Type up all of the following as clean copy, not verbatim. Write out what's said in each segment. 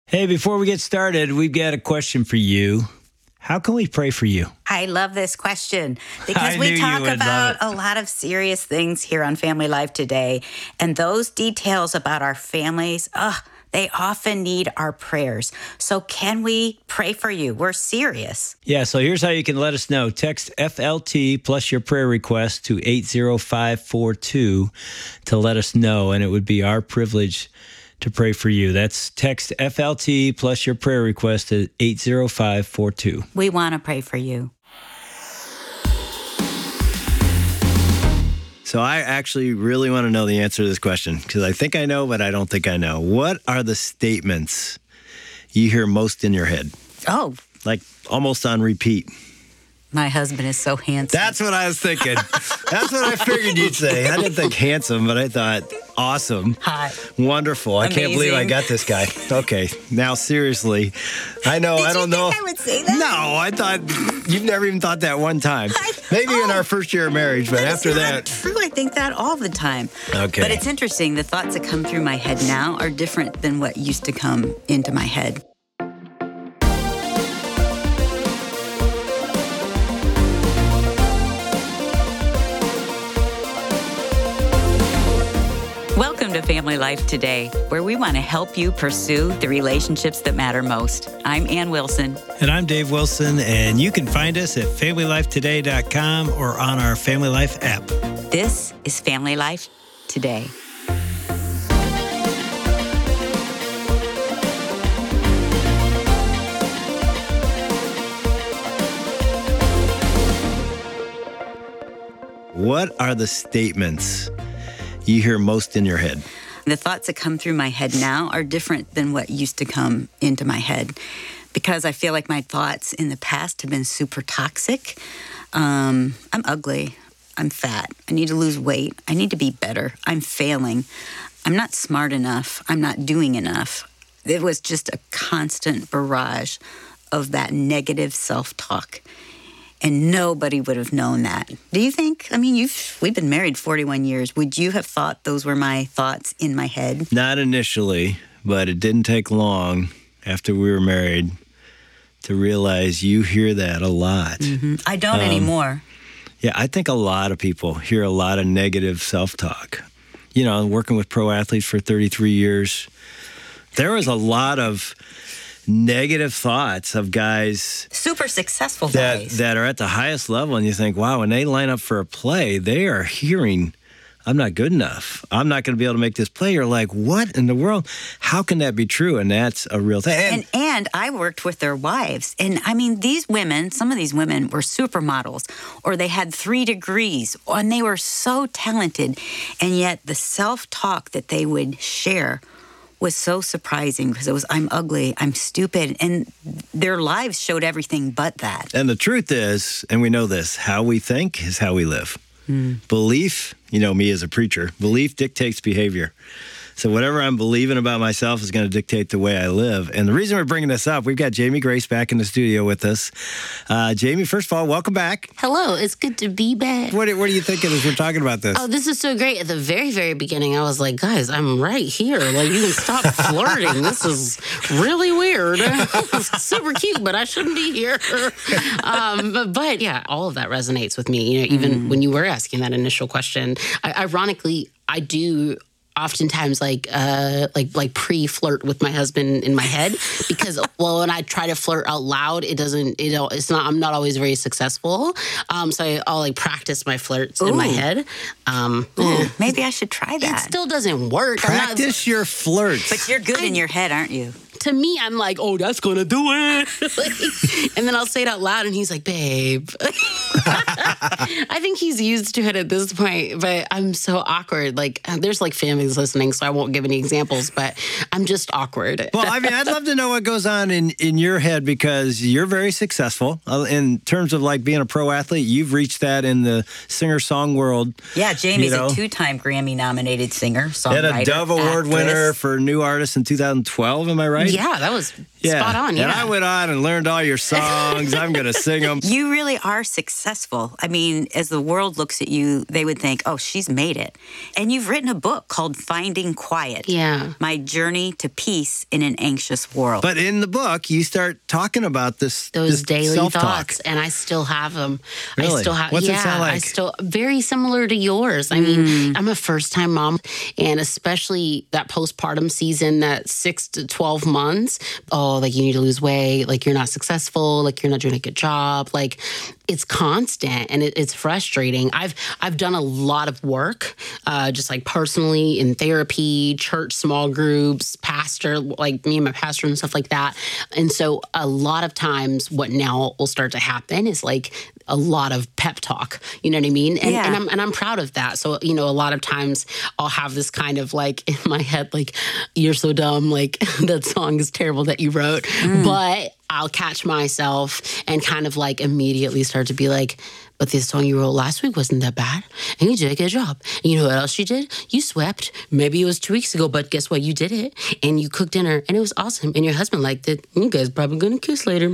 Hey, before we get started, we've got a question for you. How can we pray for you? I love this question because I we knew talk you would love about a lot of serious things here on Family Life today. And those details about our families, they often need our prayers. So can we pray for you? We're serious. Yeah, so here's how you can let us know. Text FLT plus your prayer request to 80542 to let us know, and it would be our privilege to pray for you. That's text FLT plus your prayer request to 80542. We want to pray for you. So I actually really want to know the answer to this question because I think I know, but I don't think I know. What are the statements you hear most in your head? Oh, Like almost on repeat. my husband is so handsome. That's what I was thinking. That's what I figured you'd say. I didn't think handsome, but I thought awesome. Hot. Wonderful. I can't believe I Amazing. got this guy. Okay. Now, seriously. I know. I don't know. I would say that? No, I thought you've never even thought that one time. Maybe in our first year of marriage, but That's after not that. true. I think that all the time. Okay. But it's interesting. The thoughts that come through my head now are different than what used to come into my head. Welcome to Family Life Today, where we want to help you pursue the relationships that matter most. I'm Ann Wilson. And I'm Dave Wilson, and you can find us at FamilyLifeToday.com or on our Family Life app. This is Family Life Today. What are the statements you hear most in your head? The thoughts that come through my head now are different than what used to come into my head because I feel like my thoughts in the past have been super toxic. I'm ugly. I'm fat. I need to lose weight. I need to be better. I'm failing. I'm not smart enough. I'm not doing enough. It was just a constant barrage of that negative self-talk. And nobody would have known that. Do you think? I mean, we've been married 41 years. Would you have thought those were my thoughts in my head? Not initially, but it didn't take long after we were married to realize you hear that a lot. I don't anymore. Yeah, I think a lot of people hear a lot of negative self-talk. You know, working with pro athletes for 33 years, there was a lot of negative thoughts of guys Super successful guys. that are at the highest level, and you think, wow, when they line up for a play, they are hearing, I'm not good enough. I'm not going to be able to make this play. You're like, what in the world? How can that be true? And that's a real thing. And I worked with their wives. And I mean, these women, some of these women were supermodels, or they had 3 degrees, and they were so talented. And yet the self-talk that they would share was so surprising because it was, I'm ugly, I'm stupid. And their lives showed everything but that. And the truth is, and we know this, how we think is how we live. Belief, you know me as a preacher, belief dictates behavior. So whatever I'm believing about myself is going to dictate the way I live. And the reason we're bringing this up, we've got Jamie Grace back in the studio with us. Jamie, first of all, welcome back. Hello, it's good to be back. What are you thinking as we're talking about this? Oh, this is so great. At the very, very beginning, I was like, guys, I'm right here. Like, you can stop flirting. This is really weird. It's super cute, but I shouldn't be here. But yeah, all of that resonates with me. You know, even when you were asking that initial question, ironically, I do oftentimes like pre-flirt with my husband in my head because when I try to flirt out loud, I'm not always very successful. So I'll like practice my flirts in my head. Maybe I should try It that. still doesn't work. Practice your flirts. But you're good in your head, aren't you? To me, I'm like, oh, that's gonna do it. And then I'll say it out loud, and he's like, babe. I think he's used to it at this point, but I'm so awkward. Like, there's like families listening, so I won't give any examples, but I'm just awkward. Well, I mean, I'd love to know what goes on in your head because you're very successful in terms of like being a pro athlete. You've reached that in the singer-song world. Yeah, Jamie's You know? a 2-time Grammy-nominated singer, And songwriter, a Dove Award winner actress. for New Artist in 2012, am I right? Yeah, that was spot on. Yeah. And I went on and learned all your songs. I'm going to sing them. You really are successful. successful. I mean, as the world looks at you, they would think, oh, she's made it. And you've written a book called Finding Quiet. Yeah. My Journey to Peace in an Anxious World. But in the book, you start talking about those this daily self-talk. thoughts, and I still have them. Really? I still have. What's yeah, it sound like? I still very similar to yours. I mean, I'm a first-time mom, and especially that postpartum season, that 6 to 12 months. Oh, like you need to lose weight. Like you're not successful. Like you're not doing a good job. Like it's constant and it's frustrating. I've done a lot of work, just like personally in therapy, church small groups, pastor, like me and my pastor and stuff like that. And so a lot of times what now will start to happen is like a lot of pep talk, you know what I mean? And, Yeah. and I'm proud of that. So, you know, a lot of times I'll have this kind of like in my head, like, you're so dumb, like that song is terrible that you wrote. But I'll catch myself and kind of like immediately start to be like, but this song you wrote last week wasn't that bad. And you did a good job. And you know what else you did? You swept. Maybe it was 2 weeks ago, but guess what? You did it. And you cooked dinner and it was awesome. And your husband liked it. You guys probably gonna kiss later.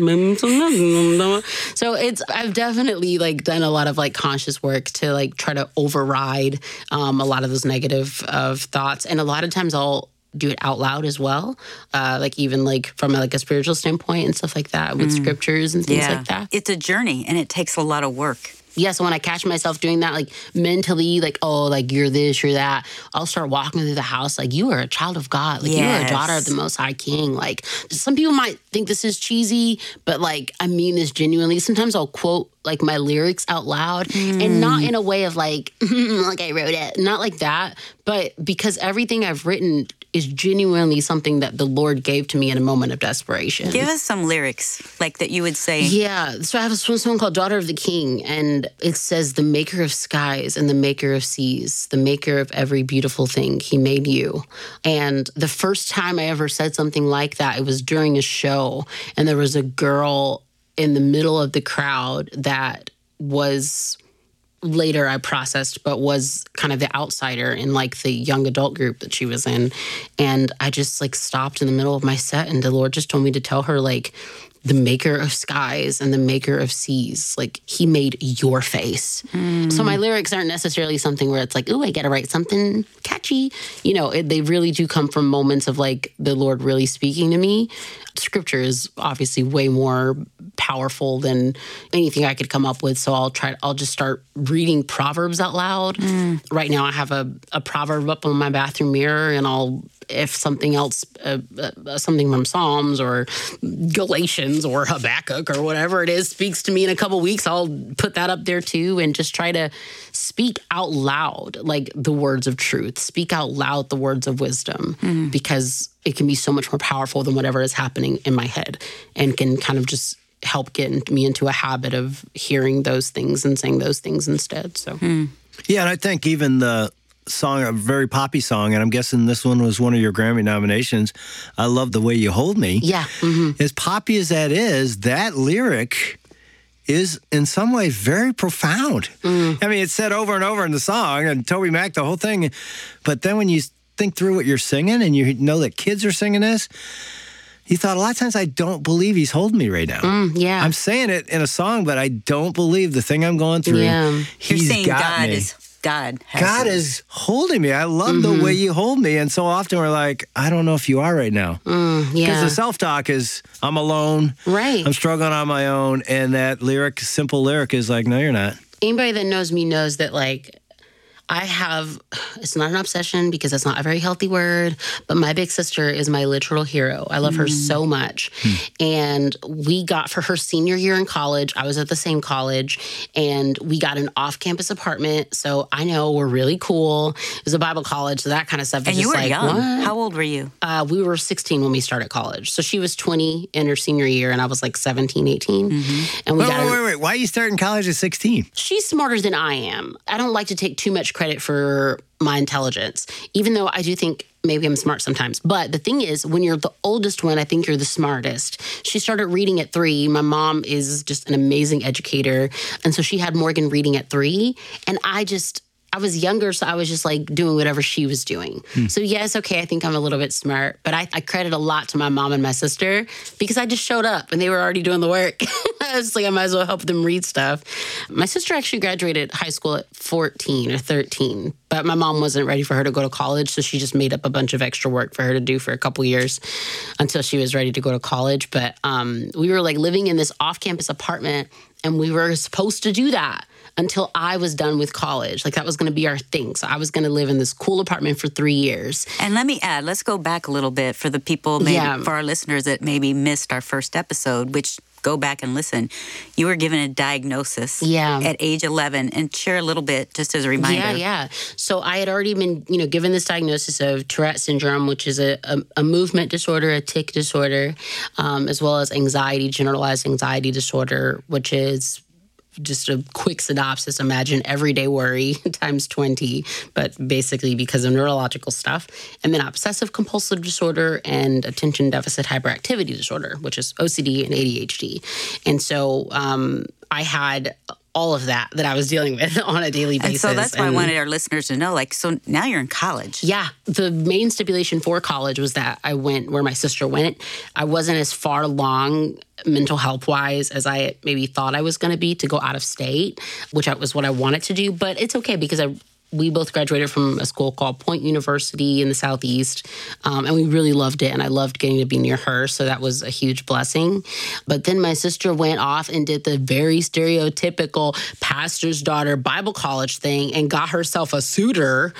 So I've definitely like done a lot of like conscious work to like try to override a lot of those negative thoughts. And a lot of times I'll do it out loud as well, like even like from like a spiritual standpoint and stuff like that with scriptures and things like that. It's a journey and it takes a lot of work. Yeah, so when I catch myself doing that, like mentally, like, oh, like you're this, you're that, I'll start walking through the house like you are a child of God. Like you are a daughter of the Most High King. Like some people might think this is cheesy, but like I mean this genuinely. Sometimes I'll quote like my lyrics out loud and not in a way of like, like I wrote it, not like that, but because everything I've written is genuinely something that the Lord gave to me in a moment of desperation. Give us some lyrics like that you would say. Yeah. So I have a song called Daughter of the King, and it says, the maker of skies and the maker of seas, the maker of every beautiful thing, he made you. And the first time I ever said something like that, it was during a show, and there was a girl in the middle of the crowd that was later I processed, but was kind of the outsider in like the young adult group that she was in. And I just like stopped in the middle of my set, and the Lord just told me to tell her like, the maker of skies and the maker of seas, like he made your face. So my lyrics aren't necessarily something where it's like, ooh, I got to write something catchy. You know, they really do come from moments of like the Lord really speaking to me. Scripture is obviously way more powerful than anything I could come up with. So I'll just start reading Proverbs out loud. Right now I have a proverb up on my bathroom mirror, and if something else, something from Psalms or Galatians or Habakkuk or whatever it is speaks to me in a couple weeks, I'll put that up there too, and just try to speak out loud, like the words of truth, speak out loud the words of wisdom, because it can be so much more powerful than whatever is happening in my head, and can kind of just help get me into a habit of hearing those things and saying those things instead. So, Yeah, and I think even the song, a very poppy song, and I'm guessing this one was one of your Grammy nominations, I Love the Way You Hold Me. yeah. As poppy as that is, that lyric is in some ways very profound. I mean, it's said over and over in the song, and Toby Mac, the whole thing. But then when you think through what you're singing and you know that kids are singing this, you thought a lot of times, I don't believe he's holding me right now. Yeah. I'm saying it in a song, but I don't believe the thing I'm going through. Yeah. You're He's saying got God me. is God. God is holding me. I love the way you hold me. And so often we're like, I don't know if you are right now. Because Yeah. the self-talk is, I'm alone. Right. I'm struggling on my own. And that lyric, simple lyric is like, no, you're not. Anybody that knows me knows that, like, I have, it's not an obsession because that's not a very healthy word, but my big sister is my literal hero. I love her so much. And we got, for her senior year in college, I was at the same college, and we got an off-campus apartment. So I know we're really cool. It was a Bible college, so that kind of stuff. And is you just were like, young. what? How old were you? We were 16 when we started college. So she was 20 in her senior year, and I was like 17, 18. And we got Wait. Why are you starting college at 16? She's smarter than I am. I don't like to take too much credit for my intelligence, even though I do think maybe I'm smart sometimes. But the thing is, when you're the oldest one, I think you're the smartest. She started reading at 3. My mom is just an amazing educator. And so she had Morgan reading at 3. And I was younger, so I was just like doing whatever she was doing. So yes, okay, I think I'm a little bit smart, but I credit a lot to my mom and my sister because I just showed up and they were already doing the work. I was like, I might as well help them read stuff. My sister actually graduated high school at 14 or 13, but my mom wasn't ready for her to go to college, so she just made up a bunch of extra work for her to do for a couple years until she was ready to go to college. But we were like living in this off-campus apartment, and we were supposed to do that until I was done with college. Like that was going to be our thing. So I was going to live in this cool apartment for 3 years. And let me add, let's go back a little bit for the people, maybe for our listeners that maybe missed our first episode, which go back and listen. You were given a diagnosis at age 11, and share a little bit just as a reminder. Yeah. So I had already been, given this diagnosis of Tourette syndrome, which is a movement disorder, a tic disorder, as well as anxiety, generalized anxiety disorder, which is just a quick synopsis. Imagine everyday worry times 20, but basically because of neurological stuff. And then obsessive compulsive disorder and attention deficit hyperactivity disorder, which is OCD and ADHD. And so I had all of that I was dealing with on a daily basis. And so that's why I wanted our listeners to know, so now you're in college. Yeah. The main stipulation for college was that I went where my sister went. I wasn't as far along mental health-wise as I maybe thought I was going to be to go out of state, which was what I wanted to do. But it's okay because we both graduated from a school called Point University in the Southeast, and we really loved it, and I loved getting to be near her, so that was a huge blessing. But then my sister went off and did the very stereotypical pastor's daughter Bible college thing and got herself a suitor.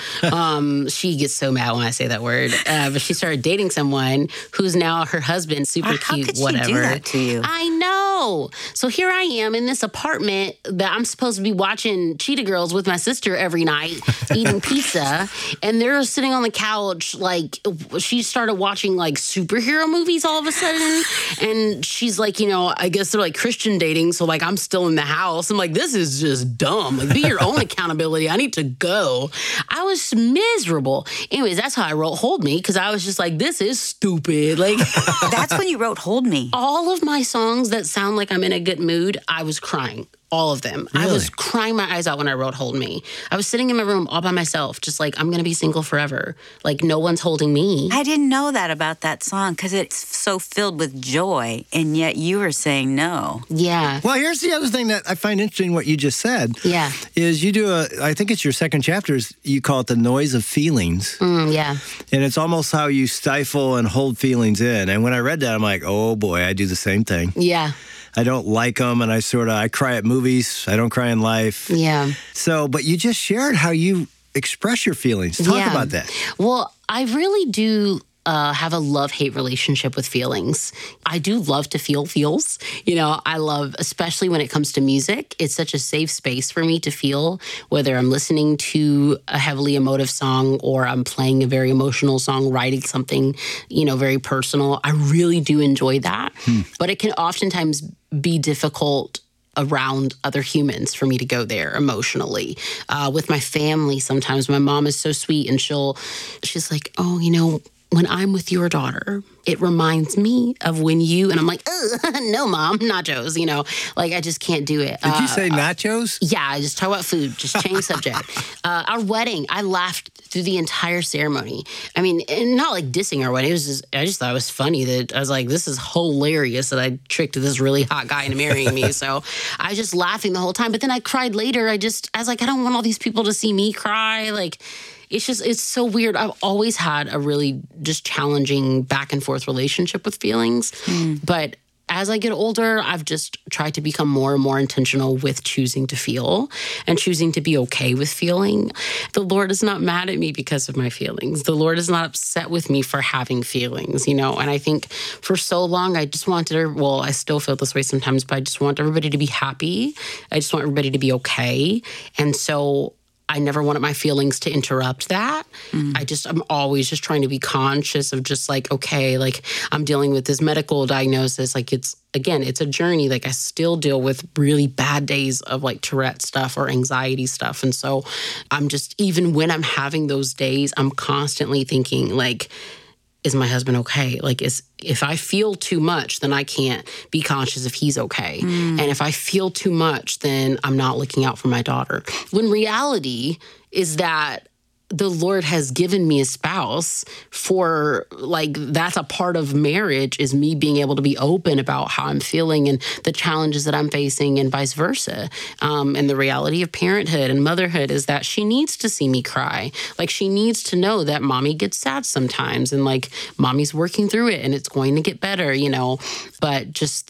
She gets so mad when I say that word, but she started dating someone who's now her husband, super cute, whatever. How could she do that to you? I know. So here I am in this apartment that I'm supposed to be watching Cheetah Girls with my sister every night, eating pizza, and they're sitting on the couch. Like, she started watching like superhero movies all of a sudden, and she's like, I guess they're like Christian dating, so like I'm still in the house. I'm like, this is just dumb. Like, be your own accountability. I need to go. I was miserable. Anyways, that's how I wrote Hold Me, because I was just like, this is stupid. Like, that's when you wrote Hold Me. All of my songs that sound like I'm in a good mood, I was crying. All of them. Really? I was crying my eyes out when I wrote Hold Me. I was sitting in my room all by myself, just like, I'm going to be single forever. Like, no one's holding me. I didn't know that about that song because it's so filled with joy, and yet you were saying no. Yeah. Well, here's the other thing that I find interesting what you just said. Yeah. Is you do I think it's your second chapter, you call it The Noise of Feelings. Yeah. And it's almost how you stifle and hold feelings in. And when I read that, I'm like, oh boy, I do the same thing. Yeah. I don't like them, and I cry at movies. I don't cry in life. Yeah. So, but you just shared how you express your feelings. Talk about that. Well, I really do have a love-hate relationship with feelings. I do love to feel feels. I love, especially when it comes to music, it's such a safe space for me to feel, whether I'm listening to a heavily emotive song or I'm playing a very emotional song, writing something, very personal. I really do enjoy that. But it can oftentimes be difficult around other humans for me to go there emotionally. With my family, sometimes my mom is so sweet and she's like, oh, when I'm with your daughter, it reminds me of when you, and I'm like, no, Mom, nachos, like I just can't do it. Did you say nachos? Yeah, I just talk about food, just change subject. Our wedding, I laughed through the entire ceremony. I mean, and not like dissing our wedding, it was just, I just thought it was funny that I was like, this is hilarious that I tricked this really hot guy into marrying me. So I was just laughing the whole time, but then I cried later. I was like, I don't want all these people to see me cry. Like, it's so weird. I've always had a really just challenging back and forth relationship with feelings. But as I get older, I've just tried to become more and more intentional with choosing to feel and choosing to be okay with feeling. The Lord is not mad at me because of my feelings. The Lord is not upset with me for having feelings, And I think for so long, I just wanted, I still feel this way sometimes, but I just want everybody to be happy. I just want everybody to be okay. And so I never wanted my feelings to interrupt that. I'm always just trying to be conscious of just like, okay, like I'm dealing with this medical diagnosis. Like it's a journey. Like I still deal with really bad days of like Tourette stuff or anxiety stuff. And so I'm just, even when I'm having those days, I'm constantly thinking like, is my husband okay? Like, if I feel too much, then I can't be conscious if he's okay. And if I feel too much, then I'm not looking out for my daughter. When reality is that the Lord has given me a spouse for, like, that's a part of marriage, is me being able to be open about how I'm feeling and the challenges that I'm facing and vice versa. And the reality of parenthood and motherhood is that she needs to see me cry. Like, she needs to know that mommy gets sad sometimes and, like, mommy's working through it and it's going to get better, you know. But just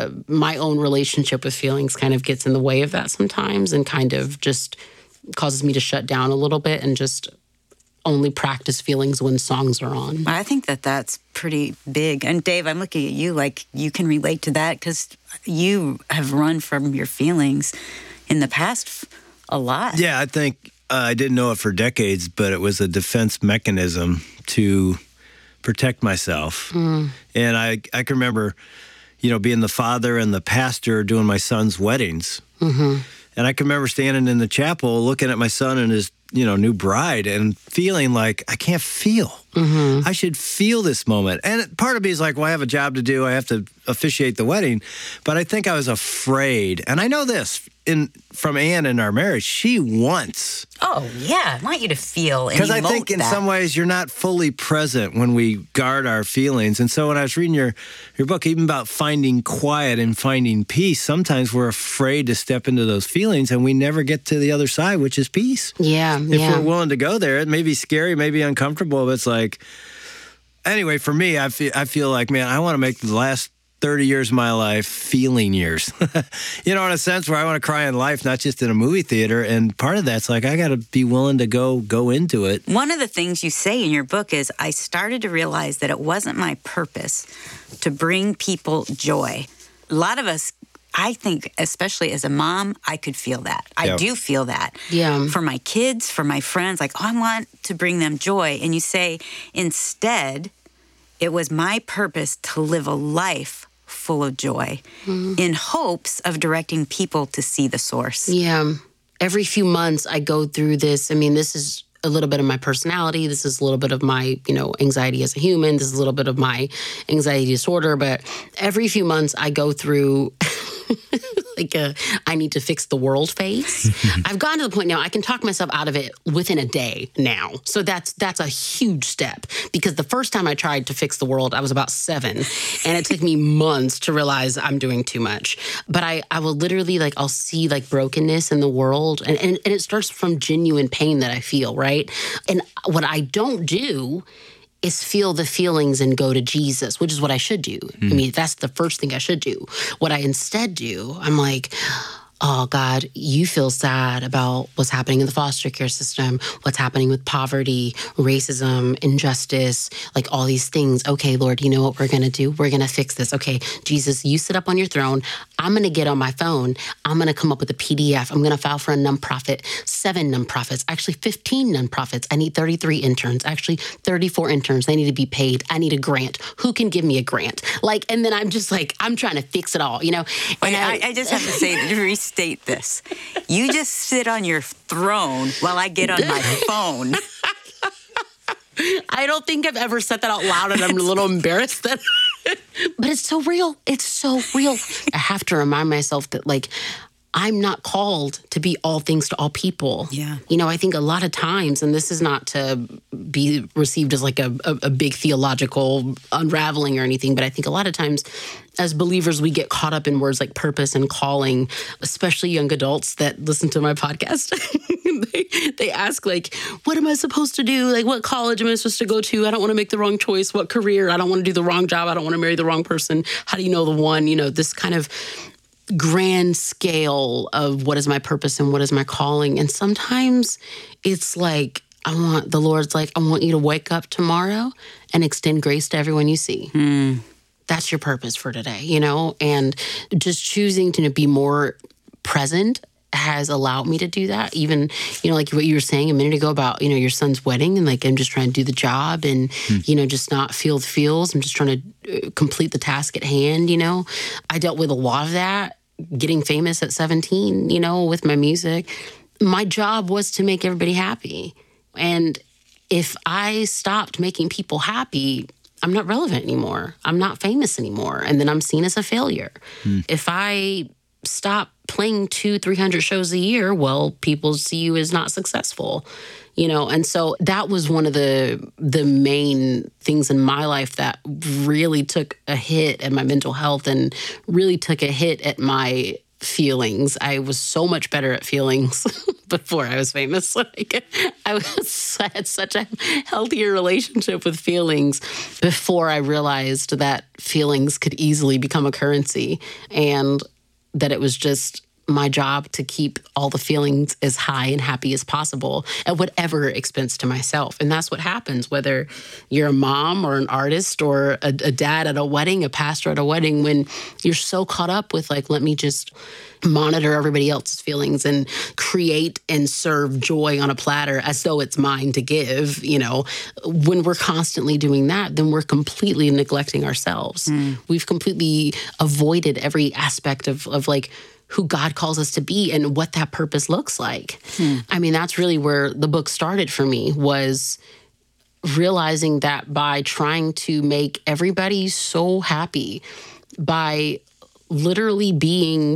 my own relationship with feelings kind of gets in the way of that sometimes, and kind of just causes me to shut down a little bit and just only practice feelings when songs are on. I think that that's pretty big. And Dave, I'm looking at you like you can relate to that, because you have run from your feelings in the past a lot. Yeah, I think I didn't know it for decades, but it was a defense mechanism to protect myself. And I can remember, being the father and the pastor doing my son's weddings. And I can remember standing in the chapel looking at my son and his, new bride and feeling like I can't feel. I should feel this moment. And part of me is like, well, I have a job to do. I have to officiate the wedding. But I think I was afraid. And I know this from Ann in our marriage. She wants. Oh, yeah. I want you to feel and because I think in some ways you're not fully present when we guard our feelings. And so when I was reading your book, even about finding quiet and finding peace, sometimes we're afraid to step into those feelings and we never get to the other side, which is peace. Yeah. If we're willing to go there, it may be scary, maybe uncomfortable, but it's like, anyway, for me, I feel like, man, I want to make the last 30 years of my life feeling years. In a sense where I want to cry in life, not just in a movie theater. And part of that's like, I got to be willing to go into it. One of the things you say in your book is, I started to realize that it wasn't my purpose to bring people joy. A lot of us, I think, especially as a mom, I could feel that. I do feel that. Yeah. For my kids, for my friends, like, I want to bring them joy. And you say, instead, it was my purpose to live a life full of joy in hopes of directing people to see the source. Yeah. Every few months I go through this. I mean, this is a little bit of my personality. This is a little bit of my, anxiety as a human. This is a little bit of my anxiety disorder. But every few months I go through I need to fix the world phase. I've gotten to the point now I can talk myself out of it within a day now. So that's a huge step, because the first time I tried to fix the world, I was about 7, and it took me months to realize I'm doing too much. But I will literally, I'll see brokenness in the world, and it starts from genuine pain that I feel, right? And what I don't do is feel the feelings and go to Jesus, which is what I should do. I mean, that's the first thing I should do. What I instead do, I'm like, oh, God, you feel sad about what's happening in the foster care system, what's happening with poverty, racism, injustice, all these things. Okay, Lord, you know what we're going to do? We're going to fix this. Okay, Jesus, you sit up on your throne. I'm going to get on my phone. I'm going to come up with a PDF. I'm going to file for a nonprofit, 7 nonprofits, actually 15 nonprofits. I need 33 interns, actually 34 interns. They need to be paid. I need a grant. Who can give me a grant? And then I'm just I'm trying to fix it all, And I just have to say, state this. You just sit on your throne while I get on my phone. I don't think I've ever said that out loud, and I'm a little embarrassed that. But it's so real. It's so real. I have to remind myself that, I'm not called to be all things to all people. Yeah. I think a lot of times, and this is not to be received as a big theological unraveling or anything, but I think a lot of times as believers, we get caught up in words like purpose and calling, especially young adults that listen to my podcast. They ask, what am I supposed to do? What college am I supposed to go to? I don't want to make the wrong choice. What career? I don't want to do the wrong job. I don't want to marry the wrong person. How do you know the one? This kind of grand scale of what is my purpose and what is my calling. And sometimes it's the Lord's I want you to wake up tomorrow and extend grace to everyone you see. That's your purpose for today, and just choosing to be more present has allowed me to do that. Even, what you were saying a minute ago about, your son's wedding, and I'm just trying to do the job and, just not feel the feels. I'm just trying to complete the task at hand, I dealt with a lot of that, getting famous at 17, with my music. My job was to make everybody happy. And if I stopped making people happy, I'm not relevant anymore. I'm not famous anymore. And then I'm seen as a failure. If I stop playing 200-300 shows a year, well, people see you as not successful, you know? And so that was one of the main things in my life that really took a hit at my mental health and really took a hit at my feelings. I was so much better at feelings before I was famous. Like, I had such a healthier relationship with feelings before I realized that feelings could easily become a currency, and that it was just my job to keep all the feelings as high and happy as possible at whatever expense to myself. And that's what happens, whether you're a mom or an artist or a dad at a wedding, a pastor at a wedding, when you're so caught up with like, let me just monitor everybody else's feelings and create and serve joy on a platter as though it's mine to give. You know, when we're constantly doing that, then we're completely neglecting ourselves. We've completely avoided every aspect of like who God calls us to be and what that purpose looks like. I mean, that's really where the book started for me, was realizing that by trying to make everybody so happy, by literally being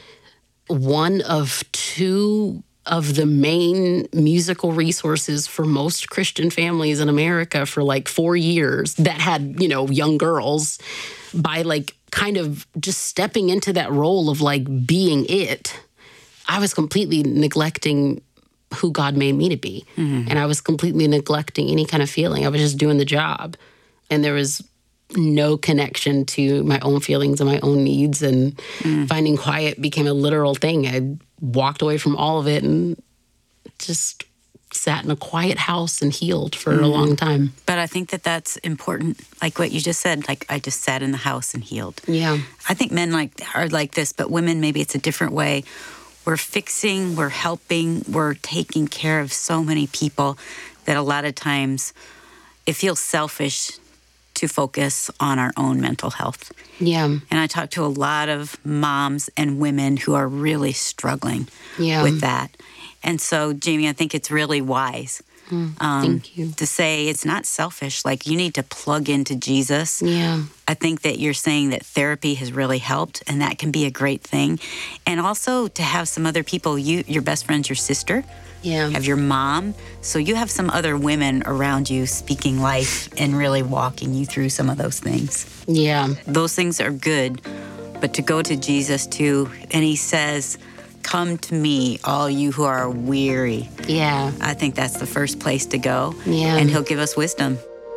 one of two of the main musical resources for most Christian families in America for like 4 years that had, you know, young girls, by like kind of just stepping into that role of like being it, I was completely neglecting who God made me to be. And I was completely neglecting any kind of feeling. I was just doing the job. And there was no connection to my own feelings and my own needs. And finding quiet became a literal thing. I walked away from all of it and just sat in a quiet house and healed for a long time. But I think that that's important. Like what you just said, like I just sat in the house and healed. Yeah. I think men are like this, but women, maybe it's a different way. We're fixing, we're helping, we're taking care of so many people that a lot of times it feels selfish to focus on our own mental health. Yeah. And I talk to a lot of moms and women who are really struggling with that. And so, Jamie, I think it's really wise Thank you. to say it's not selfish. Like, you need to plug into Jesus. Yeah. I think that you're saying that therapy has really helped, and that can be a great thing. And also to have some other people, your best friend's your sister. Yeah. Have your mom. So you have some other women around you speaking life and really walking you through some of those things. Yeah. Those things are good. But to go to Jesus too, and he says, come to me, all you who are weary. Yeah. I think that's the first place to go. Yeah. And he'll give us wisdom.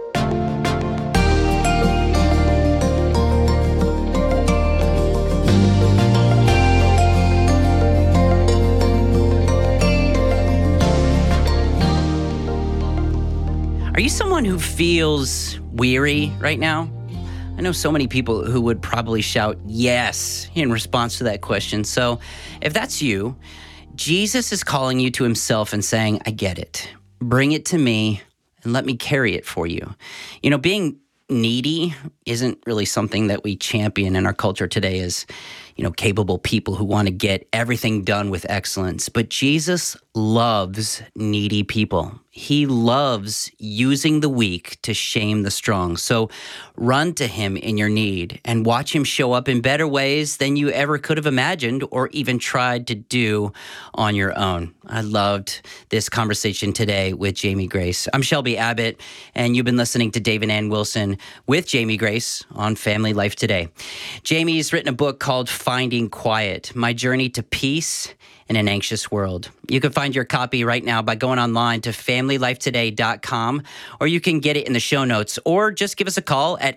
Are you someone who feels weary right now? I know so many people who would probably shout yes in response to that question. So if that's you, Jesus is calling you to himself and saying, I get it. Bring it to me and let me carry it for you. You know, being needy isn't really something that we champion in our culture today as, you know, capable people who want to get everything done with excellence. But Jesus loves needy people. He loves using the weak to shame the strong. So run to him in your need and watch him show up in better ways than you ever could have imagined or even tried to do on your own. I loved this conversation today with Jamie Grace. I'm Shelby Abbott, and you've been listening to Dave and Ann Wilson with Jamie Grace on Family Life Today. Jamie's written a book called Finding Quiet, My Journey to Peace in an Anxious World. You can find your copy right now by going online to FamilyLifeToday.com, or you can get it in the show notes, or just give us a call at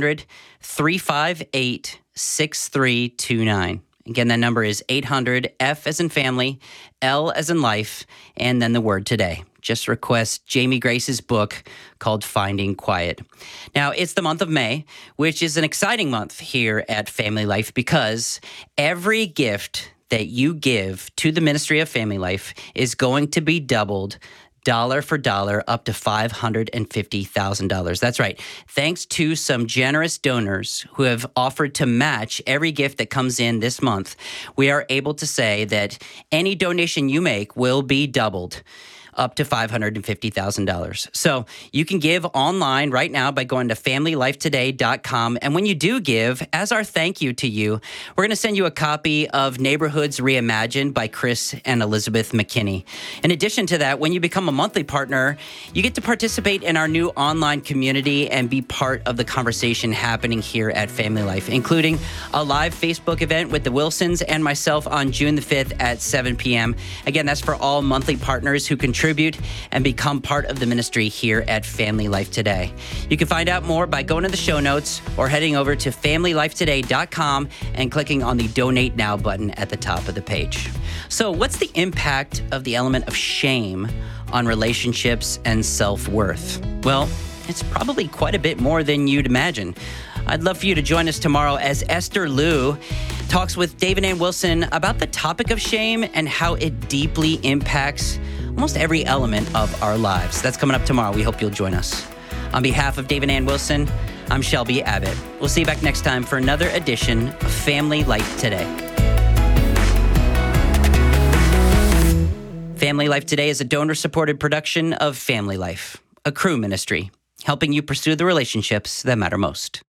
800-358-6329. Again, that number is 800-F as in family, L as in life, and then the word today. Just request Jamie Grace's book called Finding Quiet. Now, it's the month of May, which is an exciting month here at Family Life because every gift that you give to the Ministry of Family Life is going to be doubled dollar for dollar up to $550,000. That's right. Thanks to some generous donors who have offered to match every gift that comes in this month, we are able to say that any donation you make will be doubled. up to $550,000. So you can give online right now by going to familylifetoday.com. And when you do give, as our thank you to you, we're going to send you a copy of Neighborhoods Reimagined by Chris and Elizabeth McKinney. In addition to that, when you become a monthly partner, you get to participate in our new online community and be part of the conversation happening here at Family Life, including a live Facebook event with the Wilsons and myself on June the 5th at 7 p.m. Again, that's for all monthly partners who contribute and become part of the ministry here at Family Life Today. You can find out more by going to the show notes or heading over to familylifetoday.com and clicking on the Donate Now button at the top of the page. So, what's the impact of the element of shame on relationships and self-worth? Well, it's probably quite a bit more than you'd imagine. I'd love for you to join us tomorrow as Esther Liu talks with David Ann Wilson about the topic of shame and how it deeply impacts almost every element of our lives. That's coming up tomorrow. We hope you'll join us. On behalf of David Ann Wilson, I'm Shelby Abbott. We'll see you back next time for another edition of Family Life Today. Family Life Today is a donor-supported production of Family Life, a Cru ministry, helping you pursue the relationships that matter most.